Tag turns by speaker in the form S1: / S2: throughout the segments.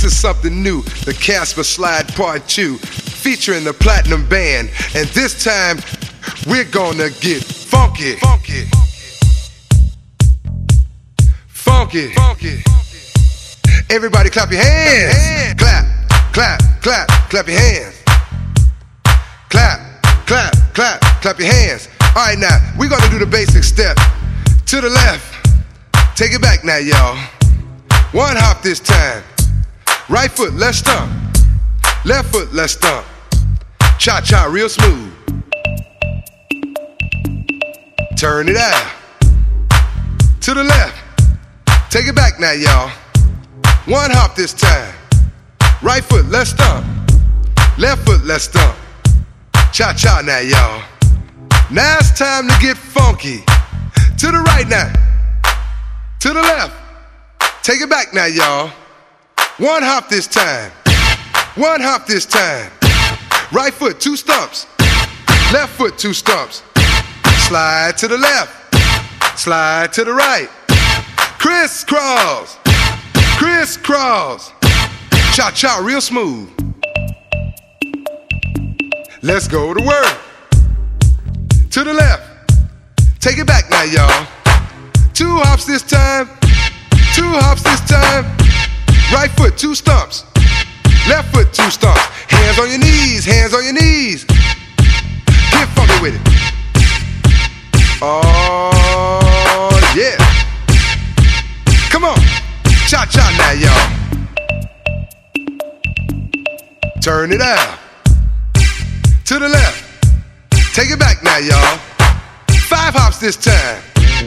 S1: is something new, the Casper Slide Part 2, featuring the Platinum Band. And this time, we're gonna get funky. Funky. Funky. Funky. Everybody clap your hands. Clap, clap, clap, clap your hands. Clap, clap, clap, clap your hands. All right, now, we're gonna do the basic step. To the left. Take it back now, y'all. One hop this time. Right foot, let's stomp. Left foot, let's stomp. Cha-cha, real smooth. Turn it out. To the left. Take it back now, y'all. One hop this time. Right foot, let's stomp. Left foot, let's stomp. Cha-cha now, y'all. Now it's time to get funky. To the right now. To the left. Take it back now, y'all. One hop this time. One hop this time. Right foot, 2 stumps. Left foot, 2 stumps. Slide to the left. Slide to the right. Crisscross. Crisscross. Cha-cha, real smooth. Let's go to work. To the left. Take it back now, y'all. 2 hops this time. 2 hops this time. Right foot, 2 stumps. Left foot, 2 stumps. Hands on your knees, hands on your knees. Get funky with it. Oh, yeah. Come on. Cha-cha now, y'all. Turn it out. To the left. Take it back now, y'all. 5 hops this time.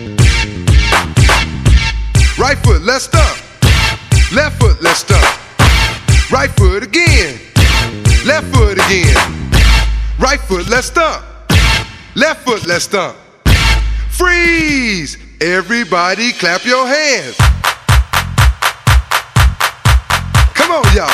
S1: Right foot, let's stomp. Left foot, let's stomp. Right foot again. Left foot again. Right foot, let's stomp. Left foot, let's stomp. Freeze! Everybody clap your hands. Come on, y'all.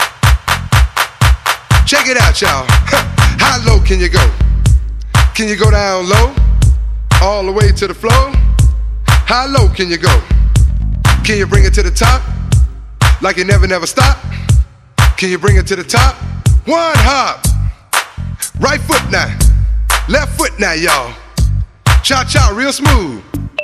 S1: Check it out, y'all. How low can you go? Can you go down low? All the way to the floor? How low can you go? Can you bring it to the top? Like you never, never stop? Can you bring it to the top? 1 hop. Right foot now. Left foot now, y'all. Cha-cha, real smooth.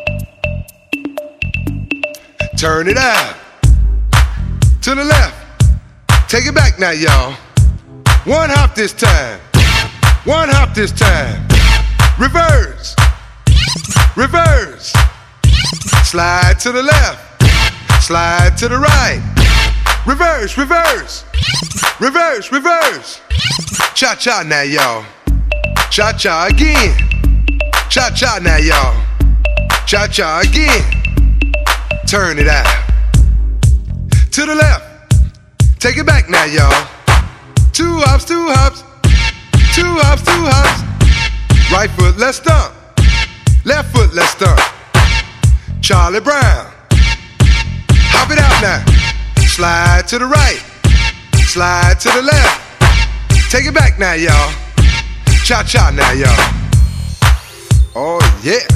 S1: Turn it out. To the left. Take it back now, y'all. 1 hop this time. 1 hop this time. Reverse. Reverse. Slide to the left. Slide to the right. Reverse, reverse. Reverse, reverse. Cha-cha now, y'all. Cha-cha again. Cha-cha now, y'all. Cha-cha again. Turn it out. To the left. Take it back now, y'all. 2 hops, 2 hops. 2 hops, 2 hops. Right foot, let's stomp. Left foot, let's stomp. Charlie Brown. Hop it out now. Slide to the right. Slide to the left. Take it back now, y'all. Cha-cha now, y'all. Oh, yeah.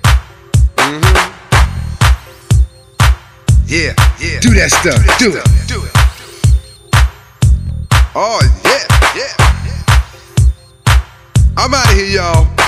S1: Yeah, yeah. Do that stuff. Do it. Do it. Oh, yeah, yeah. I'm out of here, y'all.